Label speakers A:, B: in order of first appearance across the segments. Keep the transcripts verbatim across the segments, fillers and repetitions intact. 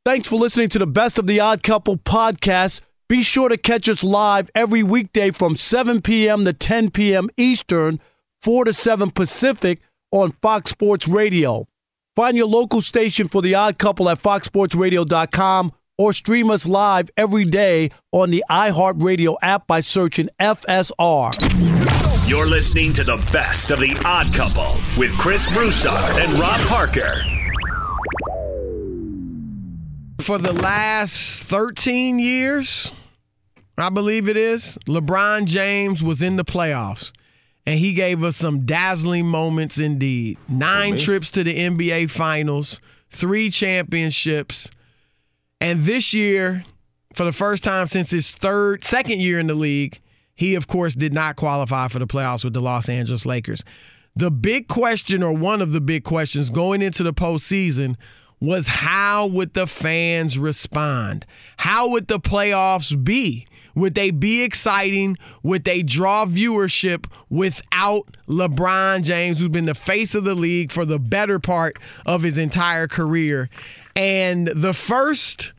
A: Thanks for listening to the Best of the Odd Couple podcast. Be sure to catch us live every weekday from seven p.m. to ten p.m. Eastern, four to seven Pacific on Fox Sports Radio. Find your local station for The Odd Couple at fox sports radio dot com or stream us live every day on the iHeartRadio app by searching F S R.
B: You're listening to the Best of the Odd Couple with Chris Broussard and Rob Parker.
C: For the last thirteen years, I believe it is, LeBron James was in the playoffs, and he gave us some dazzling moments indeed. Nine trips to the N B A Finals, three championships, and this year, for the first time since his third, second year in the league, he, of course, did not qualify for the playoffs with the Los Angeles Lakers. The big question, or one of the big questions going into the postseason, was how would the fans respond? How would the playoffs be? Would they be exciting? Would they draw viewership without LeBron James, who's been the face of the league for the better part of his entire career? And the first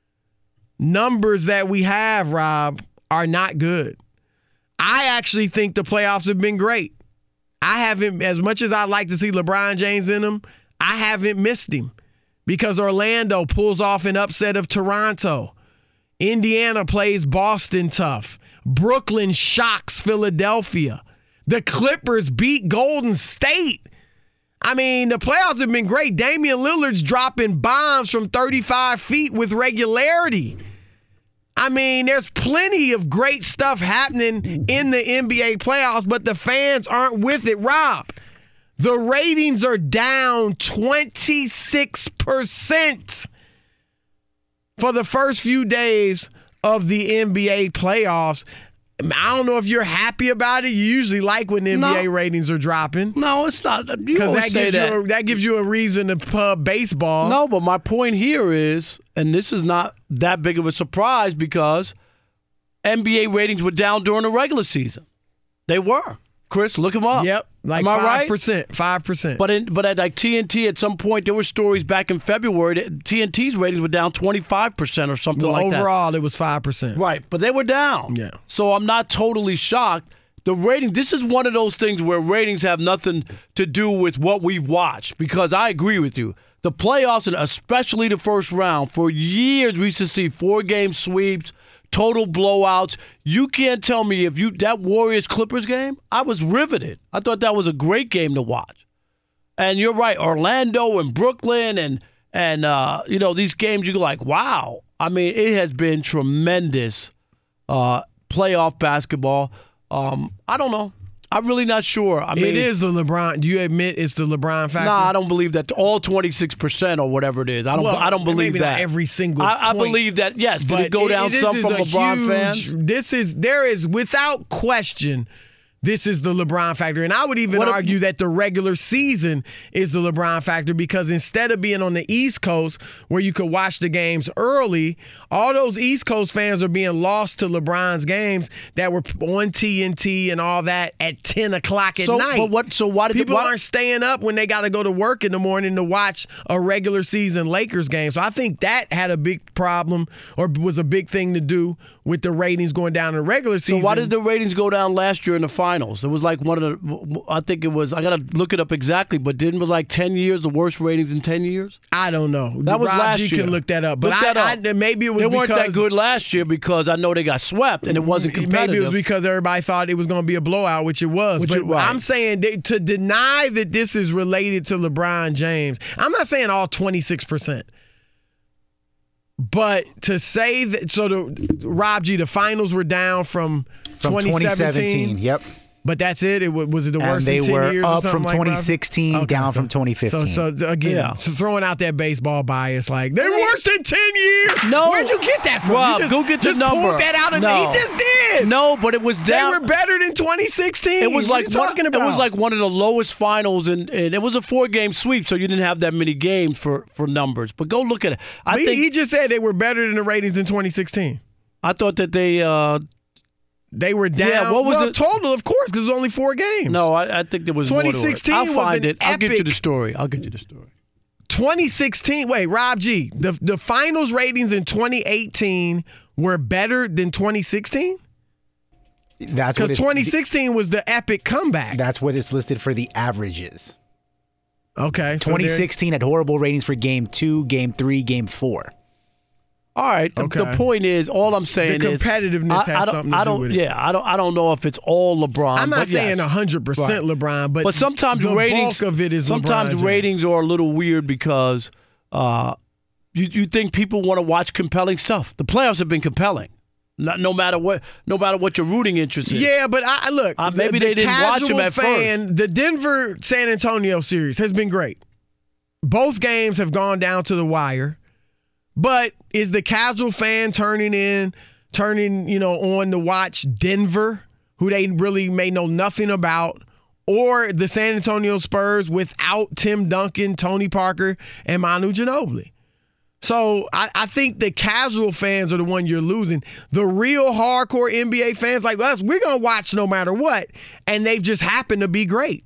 C: numbers that we have, Rob, are not good. I actually think the playoffs have been great. I haven't, as much as I'd like to see LeBron James in them, I haven't missed him. Because Orlando pulls off an upset of Toronto. Indiana plays Boston tough. Brooklyn shocks Philadelphia. The Clippers beat Golden State. I mean, the playoffs have been great. Damian Lillard's dropping bombs from thirty-five feet with regularity. I mean, there's plenty of great stuff happening in the N B A playoffs, but the fans aren't with it, Rob. The ratings are down twenty-six percent for the first few days of the N B A playoffs. I don't know if you're happy about it. You usually like when N B A no. ratings are dropping.
A: No, it's not.
C: Because that, gives
A: that.
C: You a, that gives you a reason to pub baseball.
A: No, but my point here is, and this is not that big of a surprise, because N B A ratings were down during the regular season. They were. Chris, look them up.
C: Yep, like
A: Am I
C: five percent. Right? five percent.
A: But in, but at like T N T, at some point, there were stories back in February that T N T's ratings were down twenty-five percent or something
C: well,
A: like
C: overall,
A: that.
C: Overall, it was five percent.
A: Right, but they were down.
C: Yeah.
A: So I'm not totally shocked. The rating, this is one of those things where ratings have nothing to do with what we've watched, because I agree with you. The playoffs, and especially the first round, for years we used to see four-game sweeps, total blowouts. You can't tell me if you that Warriors-Clippers game, I was riveted. I thought that was a great game to watch. And you're right, Orlando and Brooklyn and, and uh, you know, these games, you're like, wow. I mean, it has been tremendous uh, playoff basketball. Um, I don't know. I'm really not sure. I mean,
C: it is the LeBron. Do you admit it's the LeBron factor?
A: No, nah, I don't believe that. All twenty-six percent or whatever it is. I don't.
C: Well,
A: I don't believe
C: maybe
A: that.
C: Not every single.
A: I, I
C: point,
A: believe that. Yes. Did it go
C: it,
A: down
C: it,
A: some from LeBron
C: huge,
A: fans?
C: This is there is without question. This is the LeBron factor. And I would even
A: what
C: argue
A: if,
C: that the regular season is the LeBron factor, because instead of being on the East Coast where you could watch the games early, all those East Coast fans are being lost to LeBron's games that were on T N T and all that at ten o'clock at
A: so,
C: night.
A: But what, so why did
C: People
A: the, why,
C: aren't staying up when they got to go to work in the morning to watch a regular season Lakers game. So I think that had a big problem, or was a big thing to do with the ratings going down in the regular season.
A: So why did the ratings go down last year in the finals? It was like one of the, I think it was, I got to look it up exactly, but didn't it was like ten years, the worst ratings in ten years?
C: I don't know.
A: That was
C: Rob
A: last
C: G
A: year.
C: can look that up. But
A: look
C: I,
A: that up.
C: I, maybe it was
A: they
C: because.
A: weren't that good last year, because I know they got swept and it wasn't competitive.
C: Maybe it was because everybody thought it was going to be a blowout, which it was.
A: Which
C: but
A: it, right.
C: I'm saying that to deny that this is related to LeBron James, I'm not saying all twenty-six percent. But to say that, so the Rob G, the finals were down from,
D: from twenty seventeen. Yep.
C: But that's it. It was it the worst
D: and they
C: in ten
D: were
C: years
D: up
C: or
D: from
C: like
D: twenty sixteen
C: okay,
D: down
C: so,
D: from twenty fifteen.
C: So, so again,
A: yeah.
C: so throwing out that baseball bias, like they were worse than ten years.
A: No,
C: where'd you get that from?
A: Rob,
C: you just,
A: go get the
C: just
A: number.
C: Pulled that out of
A: no.
C: He just did.
A: No, but it was down.
C: They were better than twenty sixteen.
A: It was like
C: what are you talking
A: one,
C: about?
A: It was like one of the lowest finals, and, and it was a four-game sweep, so you didn't have that many games for, for numbers. But go look at it. I
C: he,
A: think
C: he just said they were better than the ratings in twenty sixteen.
A: I thought that they. Uh,
C: They were down.
A: Yeah, what was
C: well,
A: it?
C: Total, of course, because it was only four games.
A: No, I, I think there was more to it.
C: twenty sixteen
A: I'll find
C: was an
A: it. I'll get you
C: epic-
A: the story. I'll get you the story.
C: twenty sixteen, wait, Rob G, the, the finals ratings in twenty eighteen were better than twenty sixteen?
D: That's
C: Because twenty sixteen was the epic comeback.
D: That's what it's listed for the averages.
C: Okay. So
D: twenty sixteen had horrible ratings for game two, game three, game four.
A: All right. The,
C: Okay.
A: the point is, all I'm saying
C: The
A: is
C: competitiveness
A: I,
C: has
A: I don't,
C: something to
A: I
C: do
A: don't,
C: with it.
A: Yeah, I don't. I don't know if it's all LeBron.
C: I'm not
A: but
C: saying
A: yes.
C: one hundred percent
A: Right.
C: LeBron, but,
A: But sometimes
C: the
A: ratings,
C: bulk of it is
A: sometimes
C: LeBron James.
A: ratings are a little weird because uh, you you think people want to watch compelling stuff. The playoffs have been compelling, no, no matter what, no matter what your rooting interest is.
C: Yeah, but I look.
A: Uh, maybe
C: the,
A: they
C: the
A: didn't watch
C: casual
A: him at
C: fan, The Denver San Antonio series has been great. Both games have gone down to the wire. But is the casual fan turning in, turning, you know, on to watch Denver, who they really may know nothing about, or the San Antonio Spurs without Tim Duncan, Tony Parker, and Manu Ginobili? So I, I think the casual fans are the one you're losing. The real hardcore N B A fans like us, we're going to watch no matter what, and they've just happened to be great.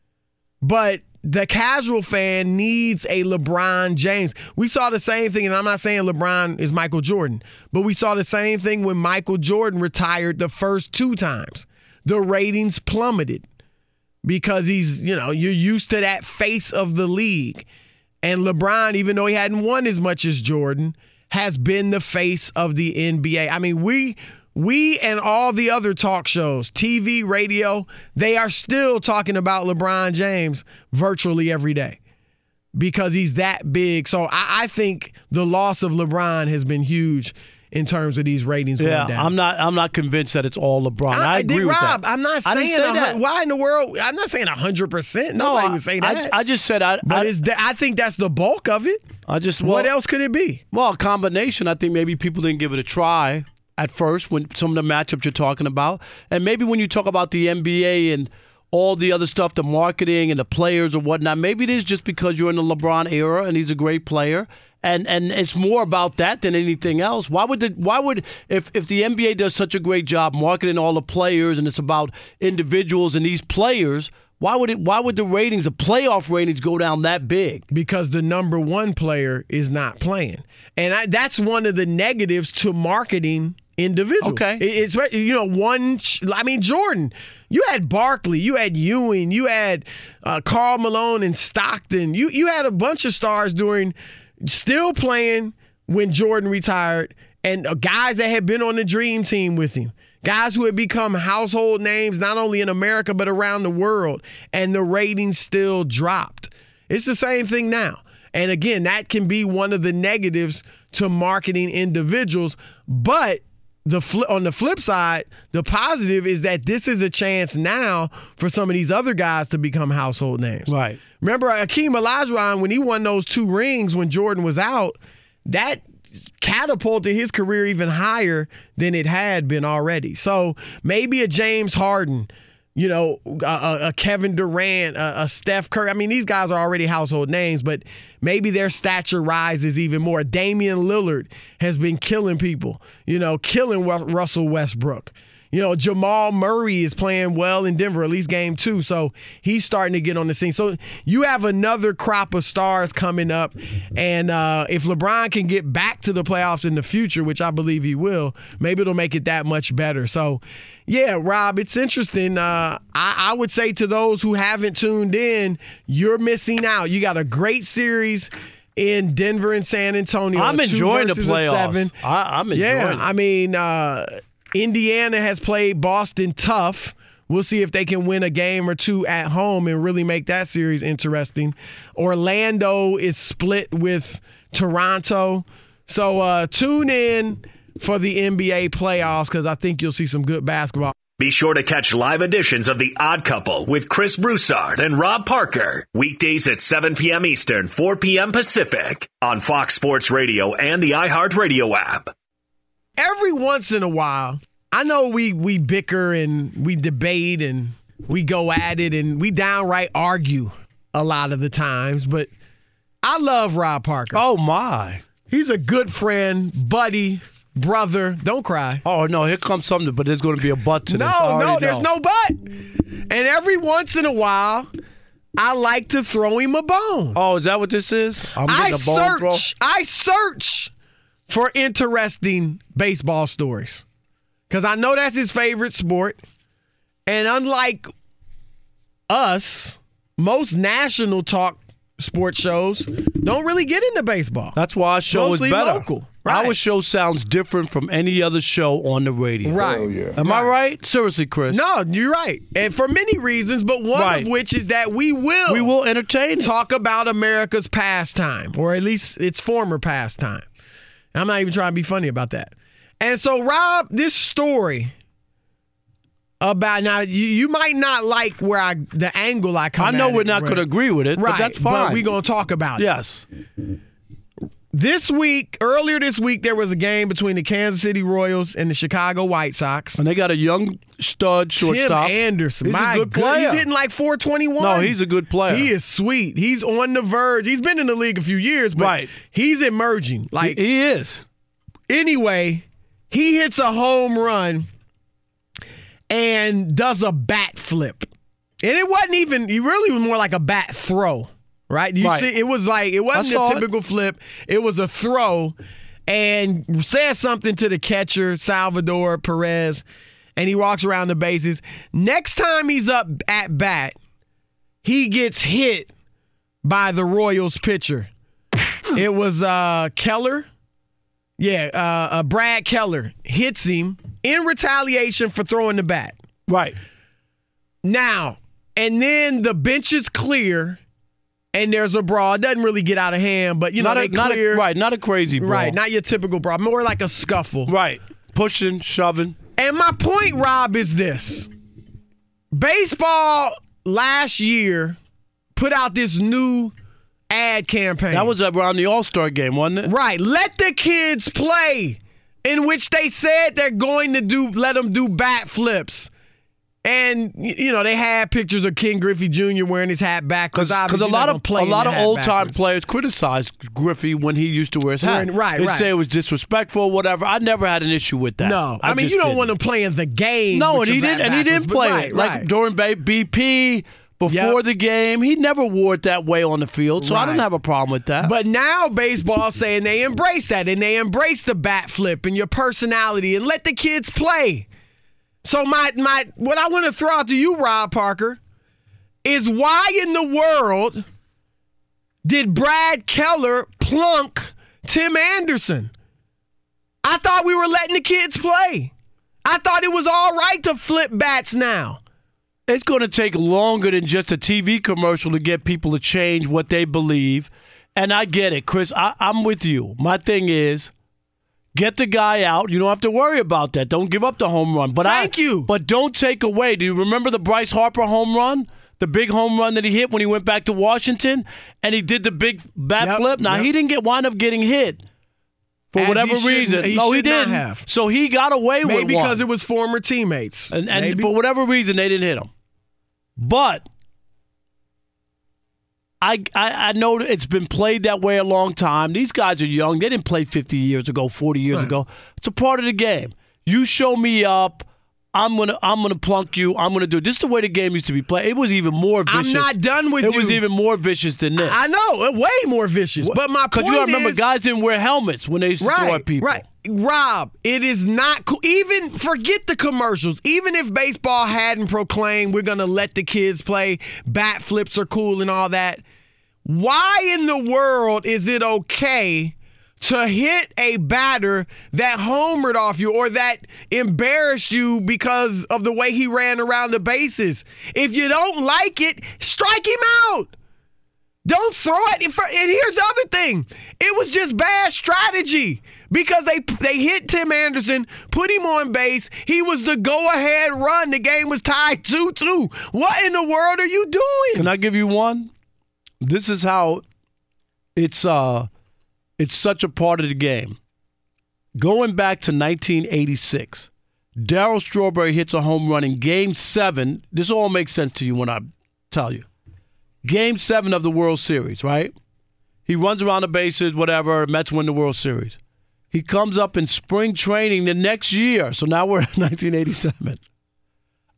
C: But the casual fan needs a LeBron James. We saw the same thing, and I'm not saying LeBron is Michael Jordan, but we saw the same thing when Michael Jordan retired the first two times. The ratings plummeted because he's, you know, you're used to that face of the league. And LeBron, even though he hadn't won as much as Jordan, has been the face of the N B A. I mean, we we and all the other talk shows, T V, radio, they are still talking about LeBron James virtually every day because he's that big. So I, I think the loss of LeBron has been huge in terms of these ratings
A: Yeah,
C: going down.
A: I'm not. I'm not convinced that it's all LeBron. I,
C: I,
A: agree
C: did,
A: with
C: Rob,
A: that.
C: I'm not
A: I
C: saying
A: didn't say
C: a
A: that.
C: hun- why in the world. I'm not saying one hundred percent.
A: No,
C: Nobody
A: I,
C: would say
A: I,
C: that.
A: I just said I.
C: but
A: I,
C: it's the, I think that's the bulk of it.
A: I just well,
C: What else could it be?
A: Well, a combination. I think maybe people didn't give it a try at first when some of the matchups you're talking about, and maybe when you talk about the N B A and all the other stuff, the marketing and the players or whatnot, maybe it is just because you're in the LeBron era and he's a great player. And and it's more about that than anything else. Why would the why would if, if the N B A does such a great job marketing all the players and it's about individuals and these players, why would it why would the ratings, the playoff ratings go down that big?
C: Because the number one player is not playing. And I, that's one of the negatives to marketing individuals.
A: Okay.
C: It- It's, you know, one, I mean, Jordan, you had Barkley, you had Ewing, you had uh, Karl Malone and Stockton. You, you had a bunch of stars during still playing when Jordan retired, and uh, guys that had been on the dream team with him. Guys who had become household names not only in America but around the world, and the ratings still dropped. It's the same thing now. And again, that can be one of the negatives to marketing individuals. But the fl- on the flip side, the positive is that this is a chance now for some of these other guys to become household names.
A: Right.
C: Remember Hakeem Olajuwon, when he won those two rings when Jordan was out, that catapulted his career even higher than it had been already. So maybe a James Harden, you know, a, a Kevin Durant, a, a Steph Curry. I mean, these guys are already household names, but maybe their stature rises even more. Damian Lillard has been killing people, you know, killing Russell Westbrook. You know, Jamal Murray is playing well in Denver, at least game two. So he's starting to get on the scene. So you have another crop of stars coming up. And uh, if LeBron can get back to the playoffs in the future, which I believe he will, maybe it'll make it that much better. So, yeah, Rob, it's interesting. Uh, I, I would say to those who haven't tuned in, you're missing out. You got a great series in Denver and San Antonio.
A: I'm
C: two
A: enjoying the
C: versus a
A: playoffs.
C: seven.
A: I, I'm enjoying
C: Yeah,
A: it.
C: I mean, uh, Indiana has played Boston tough. We'll see if they can win a game or two at home and really make that series interesting. Orlando is split with Toronto. So uh, tune in for the N B A playoffs because I think you'll see some good basketball.
B: Be sure to catch live editions of The Odd Couple with Chris Broussard and Rob Parker. Weekdays at seven p.m. Eastern, four p.m. Pacific on Fox Sports Radio and the iHeartRadio app.
C: Every once in a while, I know we we bicker and we debate and we go at it and we downright argue a lot of the times, but I love Rob Parker.
A: Oh, my.
C: He's a good friend, buddy, brother. Don't cry.
A: Oh, no, here comes something, but there's going to be a but to
C: No,
A: this. I
C: no,
A: already
C: there's
A: know.
C: no but. And every once in a while, I like to throw him a bone.
A: Oh, is that what this is? I'm
C: I
A: getting a bone throw?
C: search. I search for interesting baseball stories because I know that's his favorite sport. And unlike us, most national talk sports shows don't really get into baseball.
A: That's why our show
C: Mostly
A: is better.
C: local. Right.
A: Our show sounds different from any other show on the radio.
C: Right.
E: Hell yeah.
A: Am I right? Seriously, Chris.
C: No, you're right. And for many reasons, but one
A: Right.
C: of which is that we will,
A: We will entertain it.
C: talk about America's pastime, or at least its former pastime. I'm not even trying to be funny about that. And so, Rob, this story about now, you, you might not like where I the angle I come.
A: I know
C: at
A: we're
C: it,
A: not
C: right?
A: going to agree with it,
C: right?
A: but that's fine.
C: But we're gonna talk about it.
A: Yes.
C: This week, earlier this week, there was a game between the Kansas City Royals and the Chicago White Sox.
A: And they got a young stud shortstop.
C: Tim Anderson,
A: He's a
C: my
A: good
C: God,
A: player.
C: he's hitting like four twenty-one.
A: No, he's a good player.
C: He is sweet. He's on the verge. He's been in the league a few years, but
A: Right.
C: he's emerging. Like
A: he, he is.
C: anyway, he hits a home run and does a bat flip, and it wasn't even. He really was more like a bat throw. Right? You
A: Right.
C: see, it was like, it wasn't
A: I saw
C: a
A: it.
C: typical flip. It was a throw and says something to the catcher, Salvador Perez, and he walks around the bases. Next time he's up at bat, he gets hit by the Royals pitcher. It was uh, Keller. Yeah, uh, uh, Brad Keller hits him in retaliation for throwing the bat.
A: Right.
C: Now, and then the bench is clear. And there's a brawl. It doesn't really get out of hand, but, you know,
A: Not
C: they
A: a, not
C: clear.
A: a, right, not a crazy brawl.
C: Right, not your typical brawl. More like a scuffle.
A: Right. Pushing, shoving.
C: And my point, Rob, is this. Baseball last year put out this new ad campaign.
A: That was around the All-Star game, wasn't it?
C: Right. Let the kids play, in which they said they're going to do let them do bat flips. And, you know, they had pictures of Ken Griffey Junior wearing his hat backwards.
A: Because a lot of a lot of old time players criticized Griffey when he used to wear his hat.
C: Wearing- right,
A: They
C: right.
A: say it was disrespectful, whatever. I never had an issue with that.
C: No, I, mean
A: just
C: you don't
A: didn't.
C: want to play in the game.
A: No,
C: with
A: and he
C: your
A: didn't.
C: bat
A: And he didn't
C: backwards,
A: play
C: but
A: it
C: right,
A: like
C: right.
A: during ba- B P before
C: Yep.
A: the game. He never wore it that way on the field, so I
C: Right.
A: didn't have a problem with that.
C: But now baseball's saying they embrace that, and they embrace the bat flip and your personality, and let the kids play. So my my what I want to throw out to you, Rob Parker, is why in the world did Brad Keller plunk Tim Anderson? I thought we were letting the kids play. I thought it was all right to flip bats now.
A: It's going to take longer than just a T V commercial to get people to change what they believe. And I get it, Chris. I, I'm with you. My thing is, get the guy out. You don't have to worry about that. Don't give up the home run. But
C: Thank
A: I,
C: you.
A: But don't take away. Do you remember the Bryce Harper home run? The big home run that he hit when he went back to Washington? And he did the big bat
C: Yep,
A: flip? Now,
C: yep.
A: he didn't get wind up getting hit. For
C: As
A: whatever
C: he shouldn't-
A: reason.
C: he
A: no, he
C: should not
A: didn't.
C: have.
A: So he got away
C: Maybe
A: with
C: because
A: one.
C: it was former teammates.
A: And, and
C: Maybe.
A: for whatever reason, they didn't hit him. But I, I I know that it's been played that way a long time. These guys are young. They didn't play fifty years ago, forty years
C: Right.
A: ago. It's a part of the game. You show me up, I'm gonna I'm gonna plunk you. I'm gonna do it. This is the way the game used to be played. It was even more vicious.
C: I'm not done with
A: it
C: you.
A: was even more vicious than this.
C: I know, way more vicious. But my point
A: Because you gotta remember,
C: is,
A: guys didn't wear helmets when they used to throw
C: right,
A: at people.
C: right, Rob, it is not cool. Even forget the commercials. Even if baseball hadn't proclaimed we're gonna let the kids play, bat flips are cool and all that. Why in the world is it okay to hit a batter that homered off you or that embarrassed you because of the way he ran around the bases? If you don't like it, strike him out. Don't throw it. In front. And here's the other thing. It was just bad strategy because they they hit Tim Anderson, put him on base. He was the go-ahead run. The game was tied two two. What in the world are you doing?
A: Can I give you one? This is how it's uh it's such a part of the game. Going back to nineteen eighty-six, Darryl Strawberry hits a home run in Game seven. This all makes sense to you when I tell you. Game seven of the World Series, right? He runs around the bases, whatever. Mets win the World Series. He comes up in spring training the next year. So now we're in nineteen eighty-seven.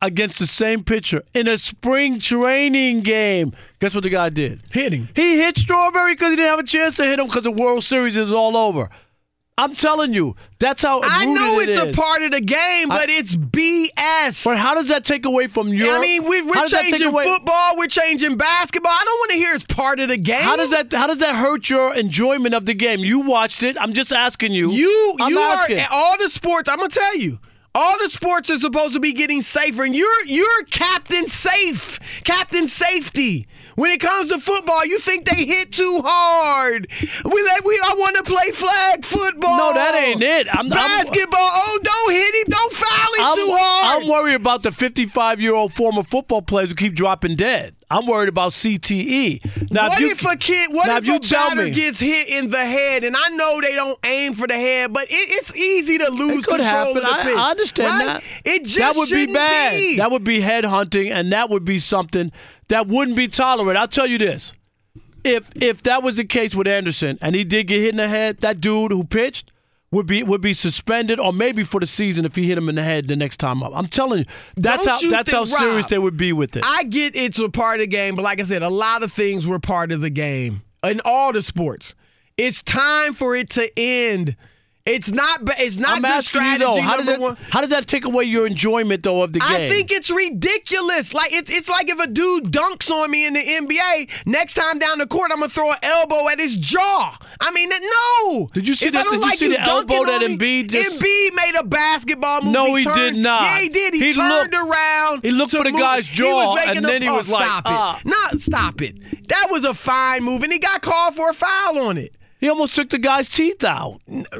A: against the same pitcher in a spring training game. Guess what the guy did?
C: Hit him.
A: He hit Strawberry because he didn't have a chance to hit him because the World Series is all over. I'm telling you, that's how
C: I know
A: it
C: it's
A: is.
C: a part of the game, but I, it's B S.
A: But how does that take away from your?
C: I mean, we, we're changing football, we're changing basketball. I don't want to hear it's part of the game.
A: How does that? How does that hurt your enjoyment of the game? You watched it. I'm just asking you.
C: You,
A: I'm
C: you
A: asking.
C: are all the sports. I'm gonna tell you. All the sports are supposed to be getting safer, and you're you're Captain Safe, Captain Safety. When it comes to football, you think they hit too hard. We let we I want to play flag football.
A: No, that ain't it. I'm
C: basketball. I'm, oh, don't hit him. Don't foul him
A: I'm,
C: too hard.
A: I'm worried about the fifty-five-year-old former football players who keep dropping dead. I'm worried about C T E. Now,
C: what
A: if, you,
C: if a kid? What
A: now,
C: if,
A: if you
C: a
A: tell
C: batter
A: me,
C: gets hit in the head? And I know they don't aim for the head, but it, it's easy to lose control
A: happen.
C: of the pitch.
A: I, I understand
C: right?
A: that.
C: It just
A: that would be bad.
C: Be.
A: That would be head hunting, and that would be something that wouldn't be tolerated. I'll tell you this: if if that was the case with Anderson, and he did get hit in the head, that dude who pitched would be would be suspended, or maybe for the season if he hit him in the head the next time up. I'm telling you, that's
C: Don't
A: how
C: you
A: that's
C: think,
A: how serious
C: Rob,
A: they would be with it.
C: I get it's a part of the game, but like I said, a lot of things were part of the game in all the sports. It's time for it to end. It's not. It's not
A: I'm
C: good
A: asking
C: strategy.
A: you though, how does,
C: number
A: that,
C: one.
A: how does that take away your enjoyment though of the game?
C: I think it's ridiculous. Like it, it's like if a dude dunks on me in the N B A, next time down the court, I'm gonna throw an elbow at his jaw. I mean, no.
A: Did you see
C: if
A: that?
C: I don't
A: Did you
C: like
A: see
C: you
A: the elbow that
C: me,
A: Embiid just?
C: Embiid made a basketball move.
A: No,
C: he,
A: he
C: turned,
A: did not.
C: Yeah, he did. He,
A: He
C: turned
A: looked-
C: around.
A: he looked
C: to
A: for the
C: move.
A: guy's
C: He
A: jaw,
C: was making
A: and
C: a-
A: then he
C: oh,
A: was like,
C: "Stop
A: ah."
C: it! Not stop it." That was a fine move, and he got called for a foul on it.
A: He almost took the guy's teeth out.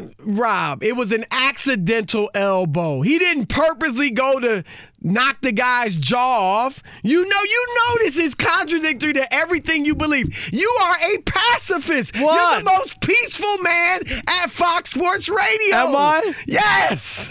C: Rob, it was an accidental elbow. He didn't purposely go to knock the guy's jaw off. You know, you know this is contradictory to everything you believe. You are a pacifist.
A: What?
C: You're the most peaceful man at Fox Sports Radio.
A: Am I?
C: Yes.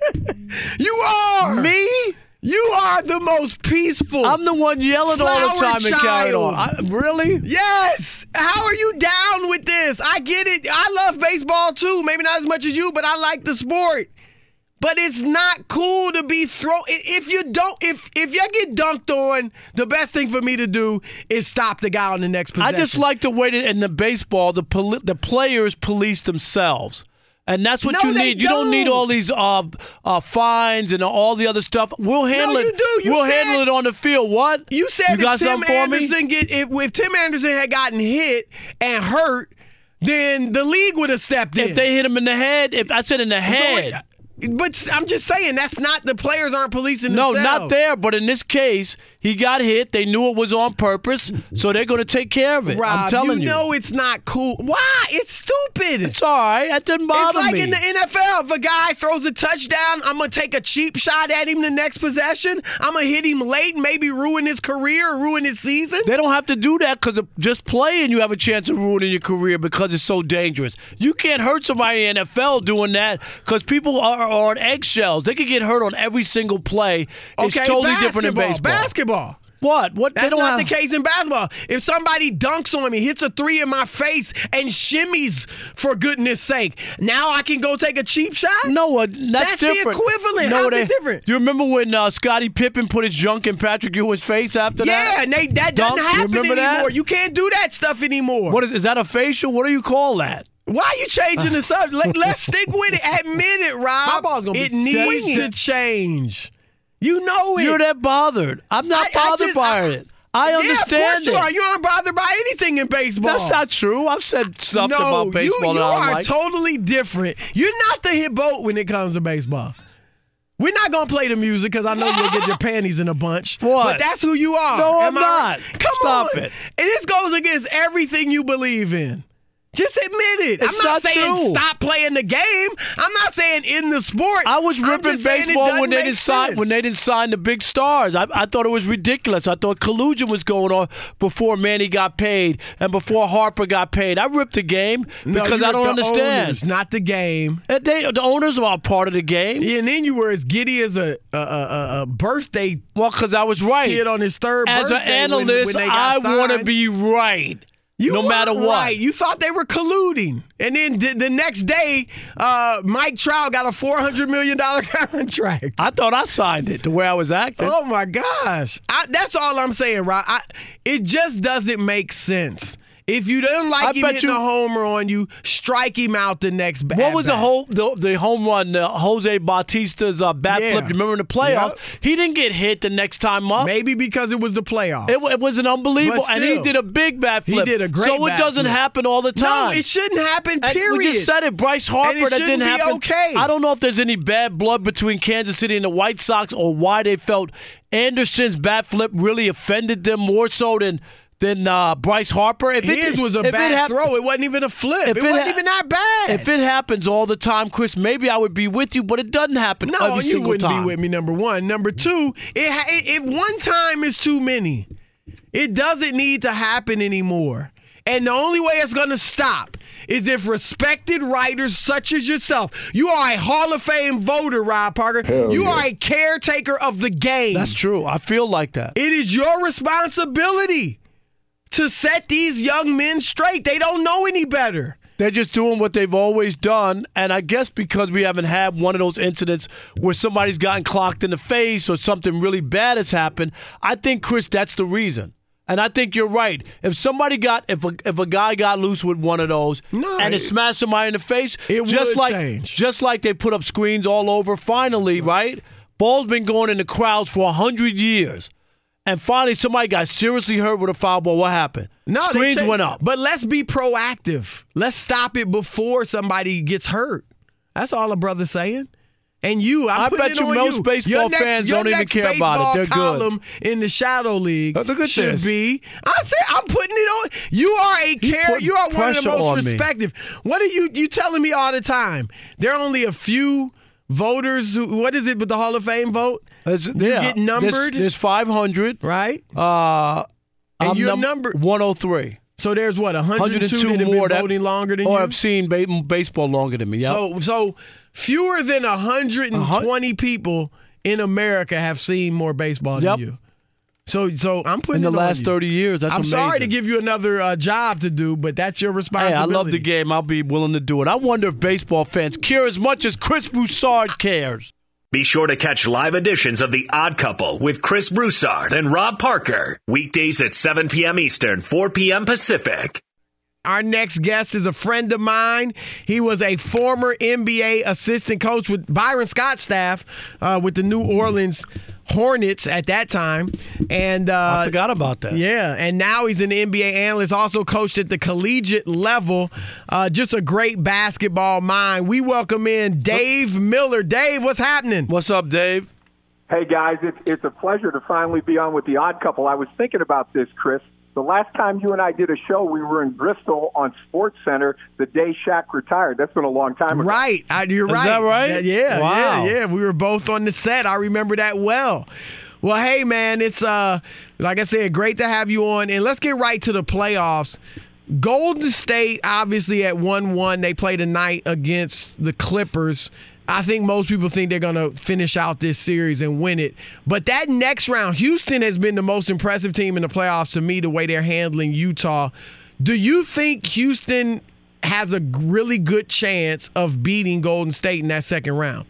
C: You are.
A: Me?
C: You are the most peaceful.
A: I'm the one yelling all the
C: Flower
A: time and carrying
C: child.
A: on. I, really?
C: Yes. How are you down with this? I get it. I love baseball too. Maybe not as much as you, but I like the sport. But it's not cool to be thrown. If you don't, if if you get dunked on, the best thing for me to do is stop the guy on the next possession.
A: I just like the way that in the baseball, the poli- the players police themselves. And that's what
C: No,
A: you
C: they
A: need. You don't need
C: don't.
A: all these uh, uh, fines and all the other stuff. We'll handle
C: No,
A: it.
C: you do. You
A: we'll
C: said-
A: handle it on the field. What?
C: You said
A: you got
C: if Tim
A: something for me?
C: Anderson get if, if Tim Anderson had gotten hit and hurt, then the league would have stepped in.
A: If they hit him in the head, if I said in the head.
C: But I'm just saying that's not the players aren't policing
A: No,
C: themselves.
A: not there. But in this case, he got hit. They knew it was on purpose, so they're going to take care of it.
C: Rob,
A: I'm telling you.
C: you know it's not cool. Why? It's stupid.
A: It's all right. That doesn't bother
C: It's like
A: me.
C: in the N F L. If a guy throws a touchdown, I'm going to take a cheap shot at him the next possession. I'm going to hit him late and maybe ruin his career or ruin his season.
A: They don't have to do that because just playing, you have a chance of ruining your career because it's so dangerous. You can't hurt somebody in the N F L doing that because people are, are on eggshells. They could get hurt on every single play. It's
C: Okay,
A: totally different in
C: basketball,
A: baseball.
C: Basketball.
A: What? What?
C: That's
A: they don't
C: not
A: have...
C: the case in basketball. If somebody dunks on me, hits a three in my face, and shimmies, for goodness sake, now I can go take a cheap shot?
A: No, uh, that's,
C: That's the
A: different.
C: equivalent.
A: No,
C: How's
A: they,
C: it different?
A: You remember when uh, Scottie Pippen put his junk in Patrick Ewing's face after that?
C: Yeah, and they, that
A: Dunk,
C: doesn't happen
A: remember
C: anymore.
A: that?
C: You can't do that stuff anymore.
A: What is, is that a facial? What do you call that?
C: Why are you changing the subject? Let, let's stick with it. Admit it, Rob.
D: My ball's gonna be
C: it needs
D: swinging.
C: to change. You know it.
A: You're that bothered. I'm not
C: I- I
A: bothered
C: just-
A: by
C: I-
A: it. I
C: yeah,
A: understand
C: of course you
A: it.
C: are. You aren't bothered by anything in baseball.
A: That's not true. I've said something
C: no,
A: about baseball
C: you, you
A: that I don't
C: are
A: like.
C: totally different. You're not the hit boat when it comes to baseball. We're not going to play the music because I know you'll get your panties in a bunch.
A: What?
C: But that's who you are.
A: No,
C: Am
A: I'm
C: I
A: not.
C: right? Come
A: Stop
C: on.
A: it.
C: And this goes against everything you believe in. Just admit it.
A: It's
C: I'm not,
A: not
C: saying
A: true.
C: stop playing the game. I'm not saying in the sport.
A: I was
C: I'm
A: ripping
C: just saying it
A: baseball
C: doesn't
A: when they
C: make
A: didn't sign
C: sense.
A: when they didn't sign the big stars. I, I thought it was ridiculous. I thought collusion was going on before Manny got paid and before Harper got paid. I ripped the game
C: No,
A: because
C: you
A: I don't
C: ripped the
A: understand.
C: owners, not the game.
A: And they, the owners are part of the game.
C: Yeah, and then you were as giddy as a a, a, a birthday
A: Well, because I was right.
C: kid on his third
A: As an
C: birthday when-
A: analyst,
C: when they
A: I
C: got
A: want to
C: signed.
A: be right.
C: You
A: no matter what.
C: Right. You thought they were colluding. And then the, the next day, uh, Mike Trout got a four hundred million dollars contract.
A: I thought I signed it the way I was acting.
C: Oh, my gosh. I, that's all I'm saying, Rob. I, it just doesn't make sense. If you don't like
A: I
C: him
A: bet
C: hitting
A: you-
C: a homer on you, strike him out the next bat.
A: What was the whole the, the home run, uh, Jose Bautista's uh, bat
C: Yeah.
A: flip? You remember in the playoffs?
C: Yep.
A: He didn't get hit the next time up.
C: Maybe because it was the playoffs.
A: It, it was an unbelievable,
C: But
A: and he
C: still,
A: did a big bat
C: he
A: flip.
C: did a great
A: So it
C: bat
A: doesn't
C: flip.
A: happen all the time.
C: No, it shouldn't happen,
A: And
C: period.
A: we just said it. Bryce
C: And
A: Harper,
C: it
A: that didn't
C: shouldn't be
A: happen.
C: okay.
A: I don't know if there's any bad blood between Kansas City and the White Sox, or why they felt Anderson's bat flip really offended them more so than than uh, Bryce Harper. If
C: His
A: it,
C: was a
A: if it
C: bad
A: hap-
C: throw. It wasn't even a flip.
A: If
C: It,
A: it
C: wasn't
A: ha-
C: even that bad.
A: If it happens all the time, Chris, maybe I would be with you, but it doesn't happen
C: no,
A: every
C: you
A: single
C: wouldn't
A: time.
C: be with me, number one. Number two, it, ha- it, if one time is too many, it doesn't need to happen anymore. And the only way it's going to stop is if respected writers such as yourself, you are a Hall of Fame voter, Rob Parker. You are a caretaker of the game.
A: That's true. I feel like that.
C: It is your responsibility to set these young men straight. They don't know any better.
A: They're just doing what they've always done, and I guess because we haven't had one of those incidents where somebody's gotten clocked in the face or something really bad has happened, I think, Chris, that's the reason. And I think you're right. If somebody got, if a, if a guy got loose with one of those
C: No,
A: and it,
C: it-
A: smashed somebody in the face,
C: It
A: just
C: would
A: like
C: change.
A: just like they put up screens all over, finally, right? Ball's been going in the crowds for a hundred years. And finally, somebody got seriously hurt with a foul ball. What happened?
C: No, they
A: Screens
C: cha-
A: went up.
C: But let's be proactive. Let's stop it before somebody gets hurt. That's all a brother's saying. And you, I'm
A: I
C: putting
A: bet
C: it
A: you
C: on
A: most
C: you.
A: baseball
C: Your next-
A: fans
C: your
A: don't even
C: next
A: care about it. They're
C: baseball
A: good.
C: column in the Shadow League
A: Look at
C: should
A: this.
C: be. I say I'm putting it on. You are a care.
A: putting
C: You are one of the
A: pressure
C: most
A: on me.
C: respected. What are you? You telling me all the time? There are only a few voters. Who, what is it with the Hall of Fame vote?
A: It's-
C: You
A: yeah.
C: get numbered,
A: There's, there's five hundred.
C: right?
A: Uh,
C: And
A: I'm
C: you're
A: num-
C: numbered-
A: one oh three.
C: So there's what one hundred two,
A: one hundred two
C: that have
A: more
C: been
A: that-
C: voting longer than
A: or
C: you.
A: have seen ba- baseball longer than me. Yep.
C: So, so fewer than one hundred twenty people in America have seen more baseball than
A: Yep.
C: you. So, so I'm putting
A: in the
C: it on
A: last
C: you.
A: thirty years, that's
C: I'm
A: amazing.
C: sorry to give you another uh, job to do, but that's your
A: Hey,
C: responsibility.
A: I love the game. I'll be willing to do it. I wonder if baseball fans care as much as Chris Broussard cares.
B: Be sure to catch live editions of The Odd Couple with Chris Broussard and Rob Parker. Weekdays at seven p.m. Eastern, four p.m. Pacific.
C: Our next guest is a friend of mine. He was a former N B A assistant coach with Byron Scott's staff uh, with the New Orleans Hornets at that time. And uh,
A: I forgot about that.
C: Yeah, and now he's an N B A analyst, also coached at the collegiate level. Uh, just a great basketball mind. We welcome in Dave Miller. Dave, what's happening?
A: What's up, Dave?
E: Hey, guys, it's, it's a pleasure to finally be on with The Odd Couple. I was thinking about this, Chris. The last time you and I did a show, we were in Bristol on Sports Center the day Shaq retired. That's been a long time ago.
C: Right, I, you're
A: Is
C: right.
A: that right?
C: Yeah, yeah,
A: Wow.
C: yeah, yeah. We were both on the set. I remember that well. Well, hey, man, it's uh, like I said, great to have you on. And let's get right to the playoffs. Golden State, obviously at one one, they play tonight against the Clippers. I think most people think they're going to finish out this series and win it. But that next round, Houston has been the most impressive team in the playoffs to me, the way they're handling Utah. Do you think Houston has a really good chance of beating Golden State in that second round?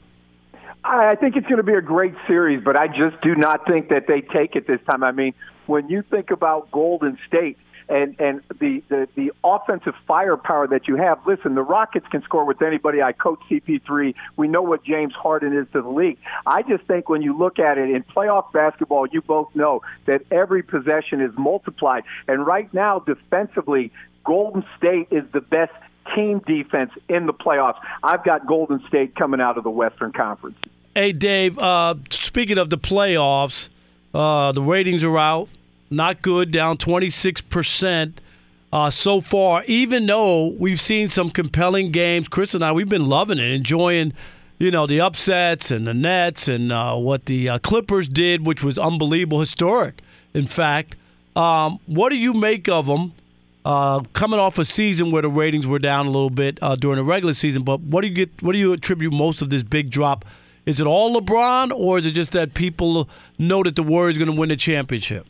E: I think it's going to be a great series, but I just do not think that they take it this time. I mean, when you think about Golden State, And and the, the, the offensive firepower that you have, listen, the Rockets can score with anybody. I coach C P three. We know what James Harden is to the league. I just think when you look at it in playoff basketball, you both know that every possession is multiplied. And right now, defensively, Golden State is the best team defense in the playoffs. I've got Golden State coming out of the Western Conference.
A: Hey, Dave, uh, speaking of the playoffs, uh, the ratings are out. Not good, down twenty-six percent uh, so far, even though we've seen some compelling games. Chris and I, we've been loving it, enjoying, you know, the upsets and the Nets and uh, what the uh, Clippers did, which was unbelievable, historic, in fact. Um, what do you make of them uh, coming off a season where the ratings were down a little bit uh, during the regular season? But what do you get? What do you attribute most of this big drop? Is it all LeBron, or is it just that people know that the Warriors are going to win the championship?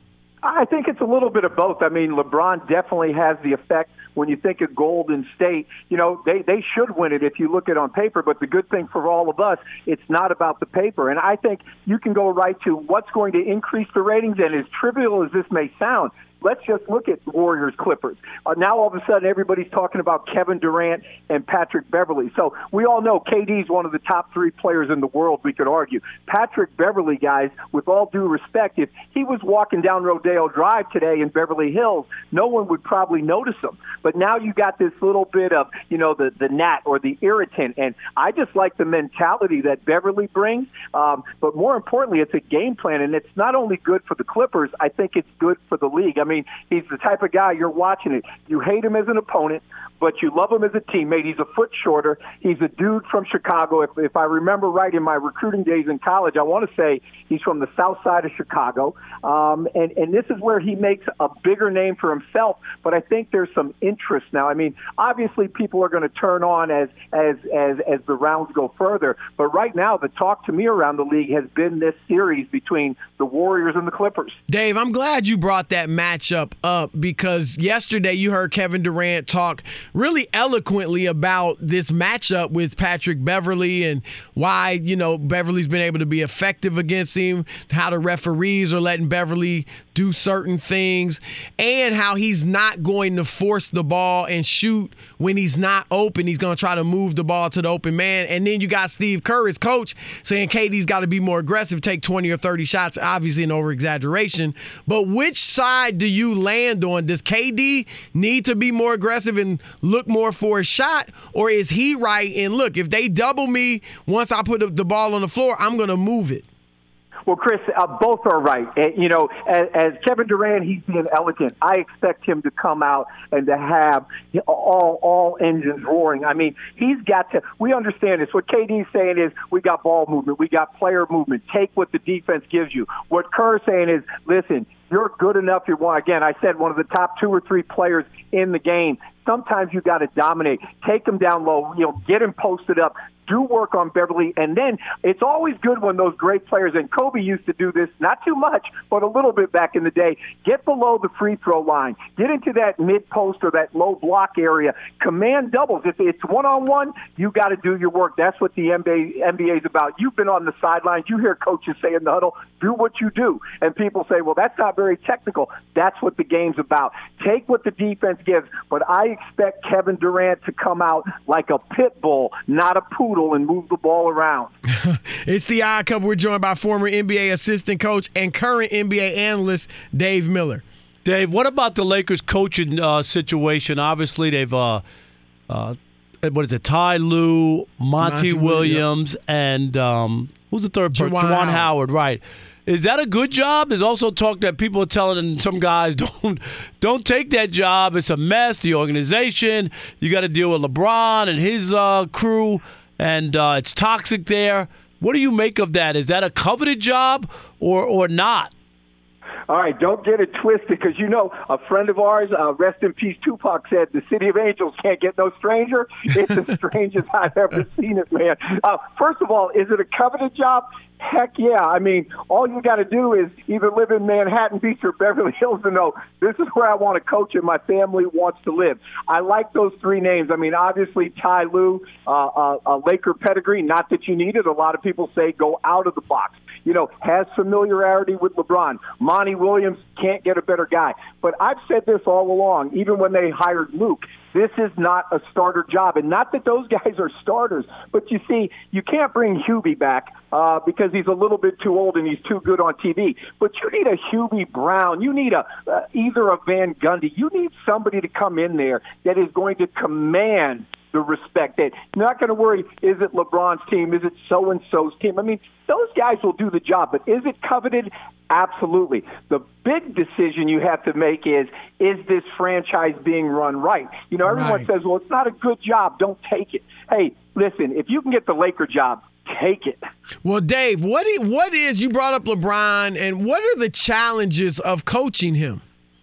E: I think it's a little bit of both. I mean, LeBron definitely has the effect. When you think of Golden State, you know, they, they should win it if you look at it on paper. But the good thing for all of us, it's not about the paper. And I think you can go right to what's going to increase the ratings. And as trivial as this may sound, let's just look at Warriors Clippers. Uh, now all of a sudden everybody's talking about Kevin Durant and Patrick Beverley. So we all know K D is one of the top three players in the world, we could argue. Patrick Beverley, guys, with all due respect, if he was walking down Rodeo Drive today in Beverly Hills, no one would probably notice him. But now you got this little bit of, you know, the, the gnat or the irritant. And I just like the mentality that Beverley brings. Um, but more importantly, it's a game plan. And it's not only good for the Clippers, I think it's good for the league. I mean, I mean, he's the type of guy you're watching it. You hate him as an opponent, but you love him as a teammate. He's a foot shorter. He's a dude from Chicago. If, if I remember right, in my recruiting days in college, I want to say he's from the south side of Chicago. Um, and, and this is where he makes a bigger name for himself. But I think there's some interest now. I mean, obviously people are going to turn on as, as, as, as the rounds go further. But right now, the talk to me around the league has been this series between the Warriors and the Clippers.
C: Dave, I'm glad you brought that match up up because yesterday you heard Kevin Durant talk really eloquently about this matchup with Patrick Beverley and why, you know, Beverley's been able to be effective against him, how the referees are letting Beverley do certain things, and how he's not going to force the ball and shoot when he's not open. He's going to try to move the ball to the open man. And then you got Steve Kerr, his coach, saying K D's got to be more aggressive, take twenty or thirty shots, obviously an over-exaggeration. But which side do you land on? Does K D need to be more aggressive and look more for a shot, or is he right? And look, if they double me once I put the ball on the floor, I'm going to move it.
E: Well, Chris, uh, both are right. Uh, you know, as, as Kevin Durant, he's being elegant. I expect him to come out and to have all all engines roaring. I mean, he's got to – we understand this. What K D's saying is we got ball movement. We got player movement. Take what the defense gives you. What Kerr's saying is, listen, you're good enough. You're one. Again, I said one of the top two or three players in the game. Sometimes you got to dominate. Take them down low. You know, get him posted up. Do work on Beverley, and then it's always good when those great players, and Kobe used to do this, not too much, but a little bit back in the day, get below the free throw line, get into that mid-post or that low block area, command doubles. If it's one-on-one, you got to do your work. That's what the N B A is about. You've been on the sidelines. You hear coaches say in the huddle, do what you do. And people say, well, that's not very technical. That's what the game's about. Take what the defense gives, but I expect Kevin Durant to come out like a pit bull, not a poodle, and move the ball around.
C: It's the Odd Couple. We're joined by former N B A assistant coach and current N B A analyst Dave Miller.
A: Dave, what about the Lakers coaching uh, situation? Obviously, they've uh, uh, what is it? Ty Lue, Monty, Monty Williams, yep. and um, who's the third person? Juwan Howard. Howard, right? Is that a good job? There's also talk that people are telling some guys don't don't take that job. It's a mess. The organization, you got to deal with LeBron and his uh, crew, and uh, it's toxic there. What do you make of that? Is that a coveted job or or not?
E: All right, don't get it twisted, because, you know, a friend of ours, uh, rest in peace, Tupac, said the City of Angels can't get no stranger. It's the strangest I've ever seen it, man. Uh, first of all, is it a coveted job? Heck yeah. I mean, all you got to do is either live in Manhattan Beach or Beverly Hills to know this is where I want to coach and my family wants to live. I like those three names. I mean, obviously, Ty Lue, uh, uh, a Laker pedigree, not that you need it. A lot of people say go out of the box. You know, has familiarity with LeBron. Monty Williams, can't get a better guy. But I've said this all along, even when they hired Luke. This is not a starter job. And not that those guys are starters, but you see, you can't bring Hubie back uh, because he's a little bit too old and he's too good on T V. But you need a Hubie Brown. You need a uh, either a Van Gundy. You need somebody to come in there that is going to command the respect. That you're not going to worry, is it LeBron's team? Is it so-and-so's team? I mean, those guys will do the job, but is it coveted? Absolutely. The big decision you have to make is, is this franchise being run right? You know, everyone right. says, well, it's not a good job. Don't take it. Hey, listen, if you can get the Laker job, take it.
C: Well, Dave, what is, what is, you brought up LeBron, and what are the challenges of coaching him?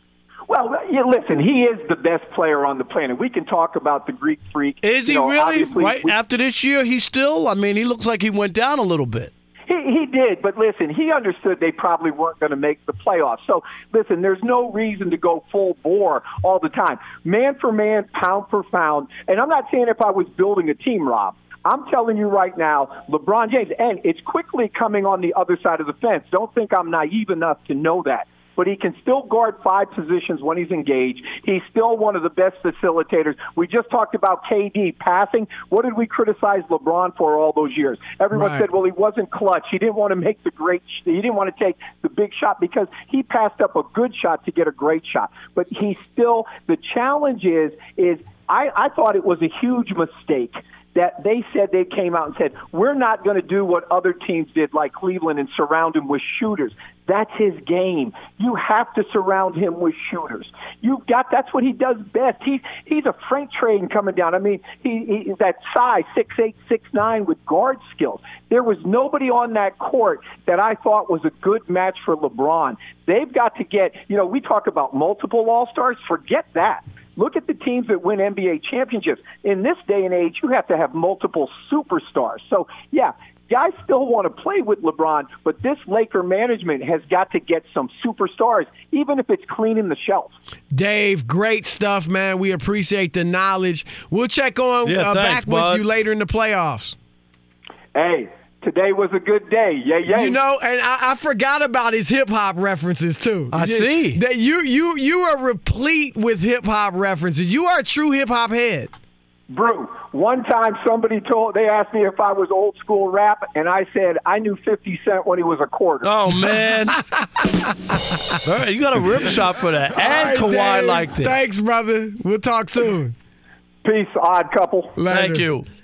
E: Well, yeah, listen, he is the best player on the planet. We can talk about the Greek freak.
A: Is
E: you
A: he
E: know,
A: really? Right
E: we,
A: after this year, he's still, I mean, he looks like he went down a little bit.
E: He, he did, but listen, he understood they probably weren't going to make the playoffs. So, listen, there's no reason to go full bore all the time. Man for man, pound for pound, and I'm not saying if I was building a team, Rob. I'm telling you right now, LeBron James, and it's quickly coming on the other side of the fence. Don't think I'm naive enough to know that. But he can still guard five positions when he's engaged. He's still one of the best facilitators. We just talked about K D passing. What did we criticize LeBron for all those years? Everyone
C: Right.
E: said, well, he wasn't clutch. He didn't want to make the great – he didn't want to take the big shot because he passed up a good shot to get a great shot. But he still – the challenge is, is I, I thought it was a huge mistake that they said they came out and said, we're not going to do what other teams did like Cleveland and surround him with shooters. That's his game. You have to surround him with shooters. You've got that's what he does best. He's he's a freight train coming down. I mean, he, he that size six eight, six nine with guard skills. There was nobody on that court that I thought was a good match for LeBron. They've got to get, you know, we talk about multiple All-Stars. Forget that. Look at the teams that win N B A championships. In this day and age, you have to have multiple superstars. So, yeah, guys still want to play with LeBron, but this Laker management has got to get some superstars, even if it's cleaning the shelf.
C: Dave, great stuff, man. We appreciate the knowledge. We'll check on
A: Yeah,
C: uh,
A: thanks,
C: back
A: bud.
C: with you later in the playoffs.
E: Hey, today was a good day. Yay, yay.
C: You know, and I, I forgot about his hip hop references too.
A: I see.
C: That you you you are replete with hip hop references. You are a true hip hop head.
E: Brew, one time somebody told, they asked me if I was old school rap, and I said I knew fifty Cent when he was a quarter.
A: Oh, man. All right, you got a rip shot for that. And
C: All right,
A: Kawhi
C: Dave.
A: liked it.
C: Thanks, brother. We'll talk soon.
E: Peace, odd couple.
C: Later.
A: Thank you.